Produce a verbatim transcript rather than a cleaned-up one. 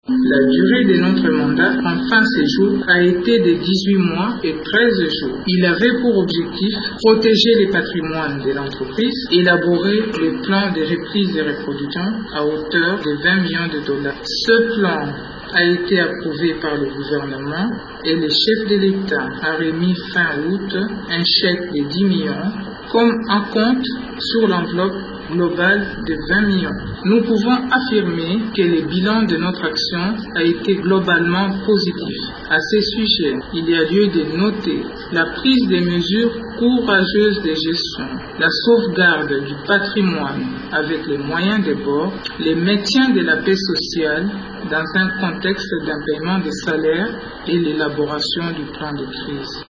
La durée de notre mandat en fin séjour a été de dix-huit mois et treize jours. Il avait pour objectif protéger les patrimoines de l'entreprise, élaborer le plan de reprise et reproduction à hauteur de vingt millions de dollars. Ce plan a été approuvé par le gouvernement et le chef de l'État a remis fin août un chèque de dix millions comme un compte sur l'enveloppe globale de vingt millions. Nous pouvons affirmer que le bilan de notre action a été globalement positif. À ce sujet, il y a lieu de noter la prise de mesures courageuses de gestion, la sauvegarde du patrimoine avec les moyens de bord, le maintien de la paix sociale dans un contexte d'un paiement des salaires et l'élaboration du plan de crise.